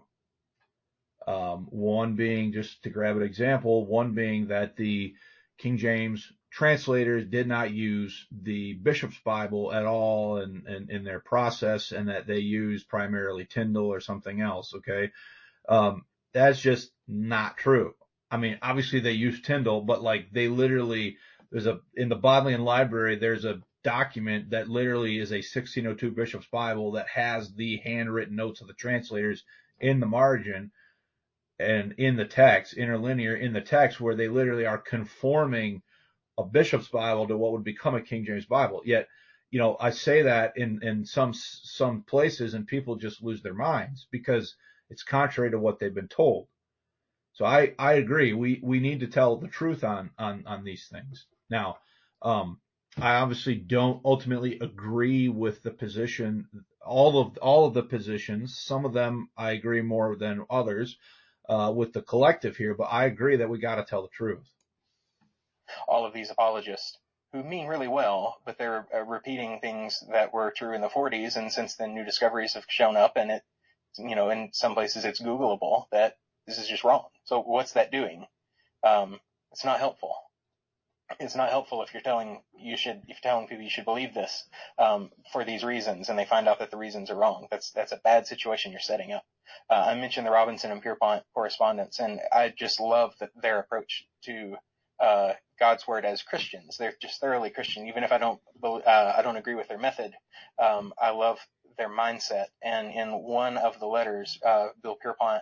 One being, just to grab an example, one being that the King James translators did not use the Bishop's Bible at all in their process, and that they used primarily Tyndale or something else. Okay. That's just not true. I mean, obviously they use Tyndale, but like they literally, in the Bodleian Library, there's a document that literally is a 1602 Bishop's Bible that has the handwritten notes of the translators in the margin and in the text, interlinear in the text, where they literally are conforming a Bishop's Bible to what would become a King James Bible. Yet, I say that in some places and people just lose their minds because it's contrary to what they've been told. So I agree. We need to tell the truth on these things. Now, I obviously don't ultimately agree with the position, all of the positions. Some of them I agree more than others with the collective here, but I agree that we got to tell the truth. All of these apologists who mean really well, but they're repeating things that were true in the 40s, and since then new discoveries have shown up, and it, in some places it's Googleable that this is just wrong. So what's that doing? It's not helpful. It's not helpful if you're telling people you should believe this for these reasons, and they find out that the reasons are wrong. That's a bad situation you're setting up. I mentioned the Robinson and Pierpont correspondence, and I just love their approach to God's word as Christians. They're just thoroughly Christian, even if I don't agree with their method. I love their mindset. And in one of the letters, Bill Pierpont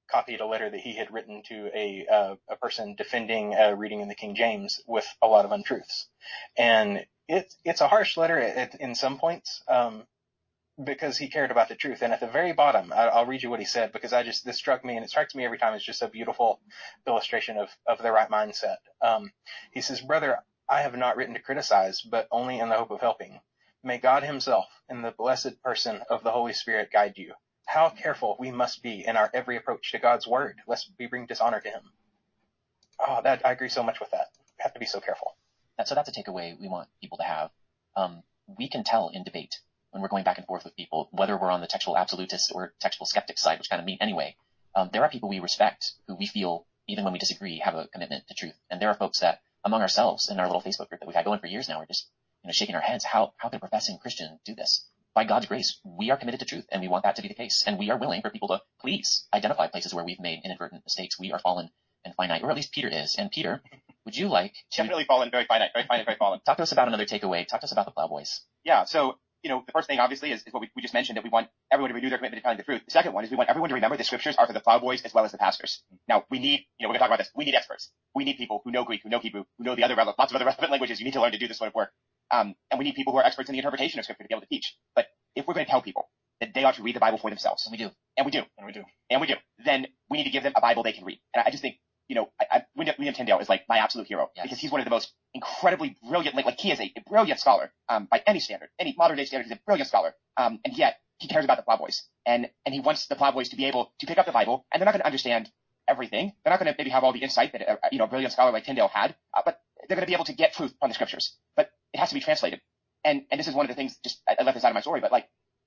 copied a letter that he had written to a person defending reading in the King James with a lot of untruths. And it's a harsh letter in some points, because he cared about the truth. And at the very bottom, I'll read you what he said, because this struck me, and it strikes me every time. It's just a beautiful illustration of the right mindset. He says, "Brother, I have not written to criticize, but only in the hope of helping. May God himself and the blessed person of the Holy Spirit guide you. How careful we must be in our every approach to God's word, lest we bring dishonor to him." Oh, I agree so much with that. We have to be so careful. So that's a takeaway we want people to have. We can tell in debate when we're going back and forth with people, whether we're on the textual absolutist or textual skeptic side, which kind of meet anyway. There are people we respect who we feel, even when we disagree, have a commitment to truth. And there are folks that among ourselves in our little Facebook group that we've had going for years now, we're just, shaking our heads. How could a professing Christian do this? By God's grace, we are committed to truth, and we want that to be the case. And we are willing for people to please identify places where we've made inadvertent mistakes. We are fallen and finite, or at least Peter is. And Peter, would you like to... Definitely fallen, very finite, very fallen. Talk to us about another takeaway. Talk to us about the Plowboys. Yeah, so, the first thing, obviously, is what we just mentioned, that we want everyone to renew their commitment to telling the truth. The second one is we want everyone to remember the scriptures are for the plowboys as well as the pastors. Now, we need, we're going to talk about this, we need experts. We need people who know Greek, who know Hebrew, who know lots of other relevant languages. You need to learn to do this sort of work. And we need people who are experts in the interpretation of scripture to be able to teach. But if we're going to tell people that they ought to read the Bible for themselves, And we do. then we need to give them a Bible they can read. And I just think, William Tyndale is like my absolute hero, yes, because he's one of the most incredibly brilliant, like he is a brilliant scholar, by any standard, any modern day standard. He's a brilliant scholar. And yet he cares about the plowboys, and he wants the plowboys to be able to pick up the Bible, and they're not going to understand everything. They're not going to maybe have all the insight that a brilliant scholar like Tyndale had, but they're going to be able to get truth from the scriptures. But it has to be translated. And this is one of the things, just I left this out of my story, but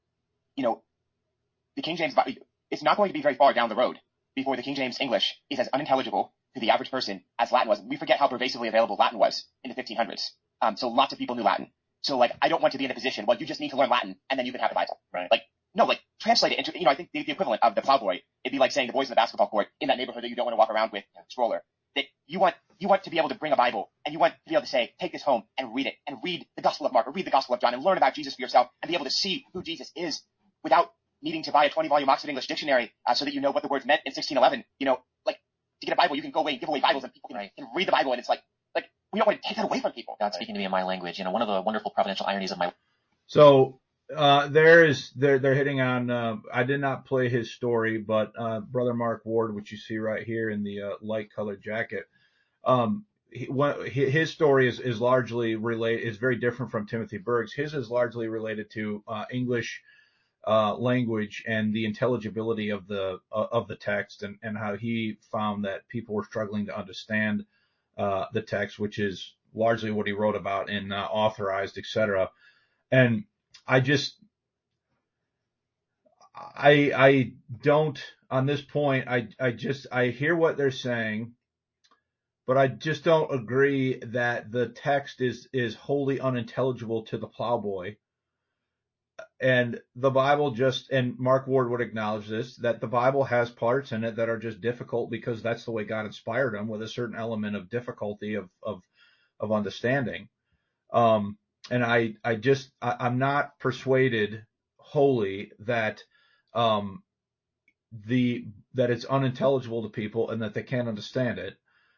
the King James, it's not going to be very far down the road before the King James English is as unintelligible to the average person as Latin was. We forget how pervasively available Latin was in the 1500s. So lots of people knew Latin. So I don't want to be in a position, well, you just need to learn Latin and then you can have the Bible. Right. No, translate it into, I think the equivalent of the plowboy, it'd be like saying the boys in the basketball court in that neighborhood that you don't want to walk around with, stroller, that you want to be able to bring a Bible, and you want to be able to say, take this home and read it, and read the Gospel of Mark or read the Gospel of John and learn about Jesus for yourself and be able to see who Jesus is without needing to buy a 20-volume Oxford English dictionary so that you know what the words meant in 1611. To get a Bible, you can go away and give away Bibles and people can read the Bible, and it's like we don't want to take that away from people. God's speaking to me in my language. One of the wonderful providential ironies of my... So they're hitting on, I did not play his story, but Brother Mark Ward, which you see right here in the light colored jacket, his story is largely related, is very different from Timothy Berg's. His is largely related to English language and the intelligibility of the text, and how he found that people were struggling to understand the text, which is largely what he wrote about in Authorized, etc. And I don't, on this point, I hear what they're saying, but I just don't agree that the text is wholly unintelligible to the plowboy. And the Bible and Mark Ward would acknowledge this, that the Bible has parts in it that are just difficult because that's the way God inspired them, with a certain element of difficulty of understanding. And I'm not persuaded wholly that that it's unintelligible to people and that they can't understand it.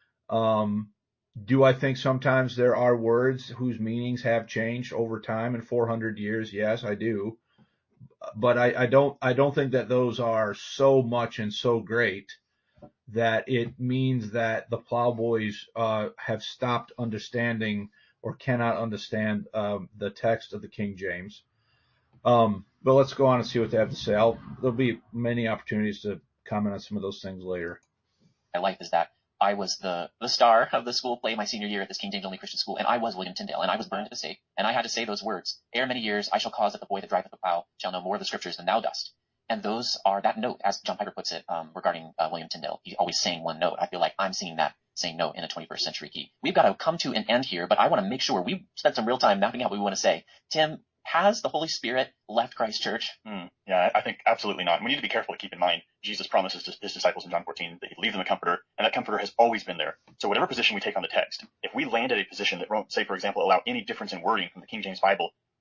Do I think sometimes there are words whose meanings have changed over time in 400 years? Yes, I do. But I don't think that those are so much and so great that it means that the plowboys have stopped understanding or cannot understand the text of the King James. But let's go on and see what they have to say. There'll be many opportunities to comment on some of those things later. My life is that I was the star of the school play my senior year at this King James only Christian school, and I was William Tyndale, and I was burned at the stake, and I had to say those words: ere many years I shall cause that the boy that driveth the plow shall know more of the scriptures than thou dost. And those are that note, as John Piper puts it, regarding William Tyndale. He's always saying one note. I feel like I'm singing that same note in a 21st century key. We've got to come to an end here, but I want to make sure we spent some real time mapping out what we want to say. Tim, has the Holy Spirit left Christ Church? Yeah, I think absolutely not. We need to be careful to keep in mind Jesus promises to his disciples in John 14 that he'd leave them a comforter, and that comforter has always been there. So whatever position we take on the text, if we land at a position that won't, say, for example, allow any difference in wording from the King James Bible,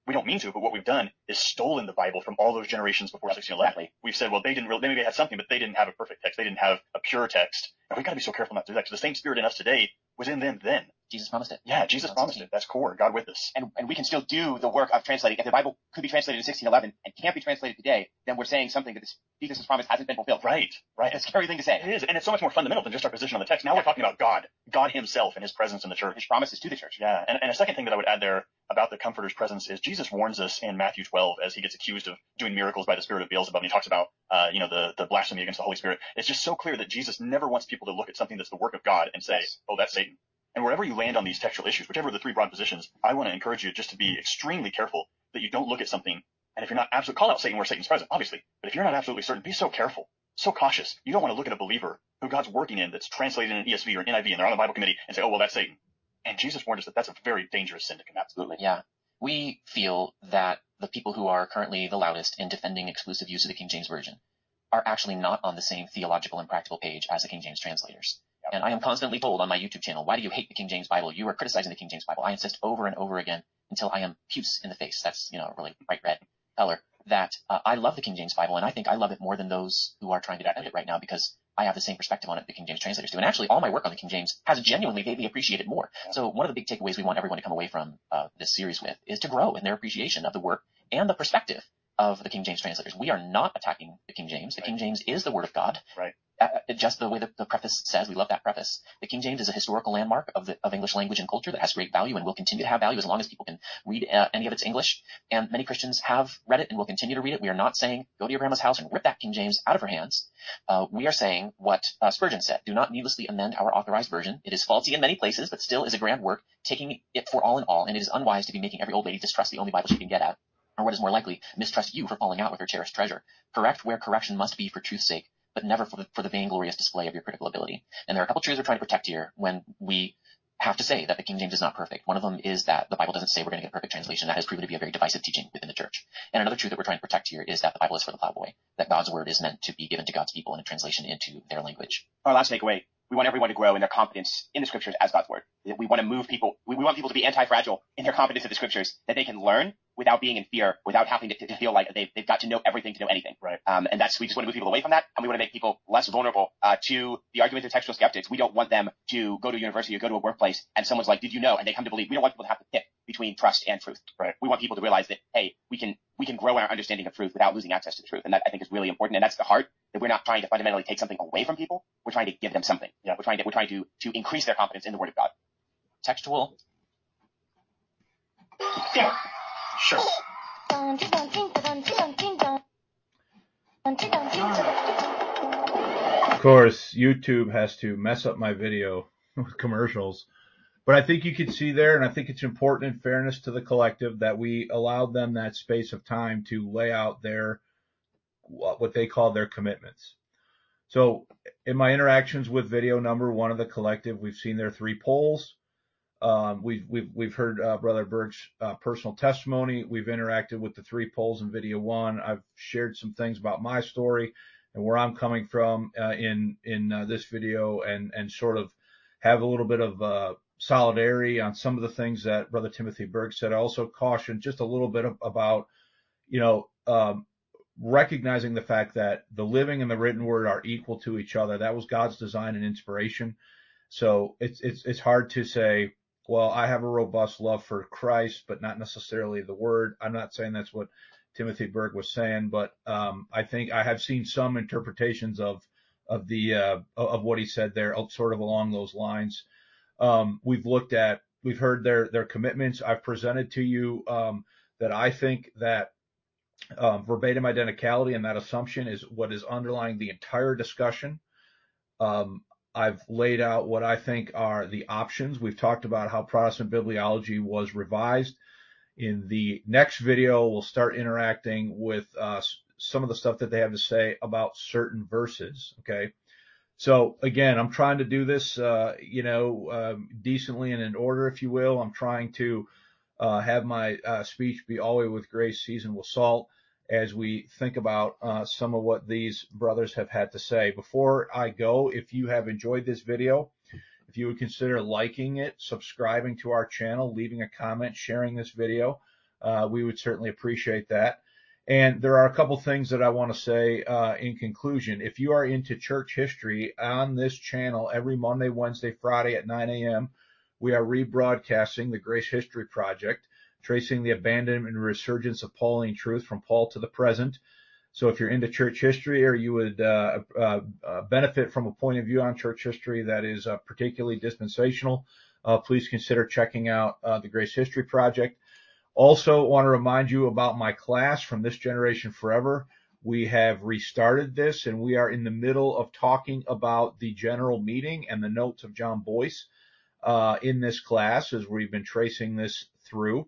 we don't mean to, but what we've done is stolen the Bible from all those generations before 1611. Exactly. We've said, well, they maybe had something, but they didn't have a perfect text. They didn't have a pure text. And we've got to be so careful not to do that, because the same spirit in us today was in them then. Jesus promised it. Yeah, Jesus promised it. That's core. God with us. And we can still do the work of translating. If the Bible could be translated in 1611 and can't be translated today, then we're saying something that Jesus' promise hasn't been fulfilled. Right. That's a scary thing to say. It is. And it's so much more fundamental than just our position on the text. Now we're talking about God himself and his presence in the church. His promises to the church. Yeah. And a second thing that I would add there about the Comforter's presence is Jesus warns us in Matthew 12 as he gets accused of doing miracles by the spirit of Beelzebub. And he talks about, the blasphemy against the Holy Spirit. It's just so clear that Jesus never wants people to look at something that's the work of God and say, oh, that's Satan. And wherever you land on these textual issues, whichever of the three broad positions, I want to encourage you just to be extremely careful that you don't look at something. And if you're not absolutely, call out Satan where Satan's present, obviously. But if you're not absolutely certain, be so careful, so cautious. You don't want to look at a believer who God's working in that's translated in an ESV or an NIV and they're on the Bible committee and say, oh, well, that's Satan. And Jesus warned us that that's a very dangerous sin to commit. Absolutely. Yeah. We feel that the people who are currently the loudest in defending exclusive use of the King James Version are actually not on the same theological and practical page as the King James translators. And I am constantly told on my YouTube channel, why do you hate the King James Bible? You are criticizing the King James Bible. I insist over and over again until I am puce in the face. That's, a really bright red color. That I love the King James Bible, and I think I love it more than those who are trying to defend it right now, because I have the same perspective on it the King James translators do. And actually, all my work on the King James has genuinely made me appreciate it more. Yeah. So one of the big takeaways we want everyone to come away from this series with is to grow in their appreciation of the work and the perspective of the King James translators. We are not attacking the King James. The King James is the Word of God. Right. Just the way the preface says, we love that preface. The King James is a historical landmark of English language and culture that has great value and will continue to have value as long as people can read any of its English. And many Christians have read it and will continue to read it. We are not saying go to your grandma's house and rip that King James out of her hands. We are saying what Spurgeon said: do not needlessly amend our authorized version. It is faulty in many places, but still is a grand work, taking it for all in all, and it is unwise to be making every old lady distrust the only Bible she can get at, or what is more likely, mistrust you for falling out with her cherished treasure. Correct where correction must be for truth's sake, but never for the vainglorious display of your critical ability. And there are a couple truths we're trying to protect here when we have to say that the King James is not perfect. One of them is that the Bible doesn't say we're going to get a perfect translation. That has proven to be a very divisive teaching within the church. And another truth that we're trying to protect here is that the Bible is for the plowboy, that God's word is meant to be given to God's people in a translation into their language. Our last takeaway: we want everyone to grow in their competence in the scriptures as God's word. We want to move people. We want people to be anti-fragile in their competence in the scriptures, that they can learn without being in fear, without having to feel like they've got to know everything to know anything. Right. And we just want to move people away from that, and we want to make people less vulnerable to the arguments of textual skeptics. We don't want them to go to a university or go to a workplace and someone's like, did you know? And they come to believe. We don't want people to have to pick between trust and truth. Right. We want people to realize that, hey, we can grow in our understanding of truth without losing access to the truth. And that, I think, is really important. And that's the heart, that we're not trying to fundamentally take something away from people. We're trying to give them something. Yeah. We're trying to increase their confidence in the word of God. Textual. Yeah. Sure. Of course, YouTube has to mess up my video with commercials. But I think you can see there, and I think it's important in fairness to the collective that we allowed them that space of time to lay out their, what they call their commitments. So in my interactions with video number one of the collective, we've seen their 3 polls. We've heard Brother Berg's personal testimony. We've interacted with the 3 polls in video 1. I've shared some things about my story and where I'm coming from in this video, and sort of have a little bit of solidarity on some of the things that Brother Timothy Berg said. I also caution just a little bit about, recognizing the fact that the living and the written word are equal to each other. That was God's design and inspiration. So it's hard to say, well, I have a robust love for Christ, but not necessarily the word. I'm not saying that's what Timothy Berg was saying, but I think I have seen some interpretations of what he said there, sort of along those lines. We've heard their commitments. I've presented to you that I think that verbatim identicality and that assumption is what is underlying the entire discussion. I've laid out what I think are the options. We've talked about how Protestant bibliology was revised. In the next video, we'll start interacting with some of the stuff that they have to say about certain verses. Okay. So again, I'm trying to do this, decently and in order, if you will. I'm trying to have my speech be always with grace, seasoned with salt, as we think about some of what these brothers have had to say. Before I go, if you have enjoyed this video, if you would consider liking it, subscribing to our channel, leaving a comment, sharing this video. we would certainly appreciate that. And there are a couple things that I want to say in conclusion. If you are into church history on this channel every Monday, Wednesday, Friday at 9 a.m., we are rebroadcasting the Grace History Project, tracing the abandonment and resurgence of Pauline truth from Paul to the present. So if you're into church history, or you would benefit from a point of view on church history that is particularly dispensational, please consider checking out the Grace History Project. Also want to remind you about my class, From This Generation Forever. We have restarted this, and we are in the middle of talking about the general meeting and the notes of John Boyce in this class as we've been tracing this through.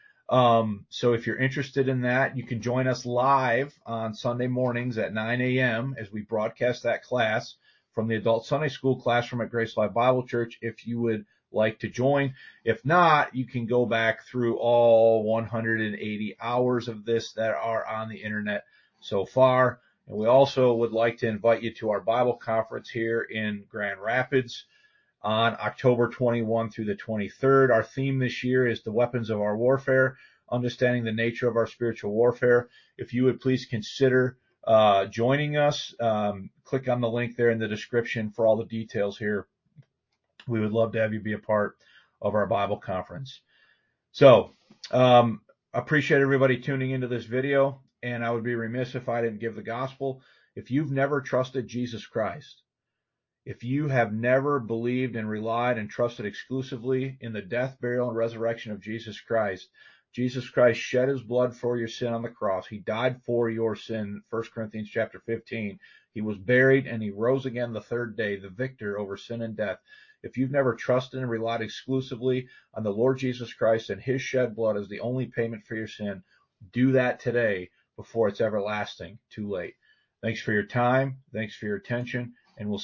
So if you're interested in that, you can join us live on Sunday mornings at 9 a.m. as we broadcast that class from the Adult Sunday School classroom at Grace Life Bible Church if you would like to join. If not, you can go back through all 180 hours of this that are on the internet so far. And we also would like to invite you to our Bible conference here in Grand Rapids on October 21 through the 23rd. Our theme this year is the weapons of our warfare, understanding the nature of our spiritual warfare. If you would please consider joining us, click on the link there in the description for all the details here. We would love to have you be a part of our Bible conference. So, appreciate everybody tuning into this video, and I would be remiss if I didn't give the gospel. If you've never trusted Jesus Christ, if you have never believed and relied and trusted exclusively in the death, burial, and resurrection of Jesus Christ shed his blood for your sin on the cross. He died for your sin, 1 Corinthians chapter 15. He was buried and he rose again the third day, the victor over sin and death. If you've never trusted and relied exclusively on the Lord Jesus Christ and his shed blood as the only payment for your sin, do that today before it's everlasting too late. Thanks for your time. Thanks for your attention. And we'll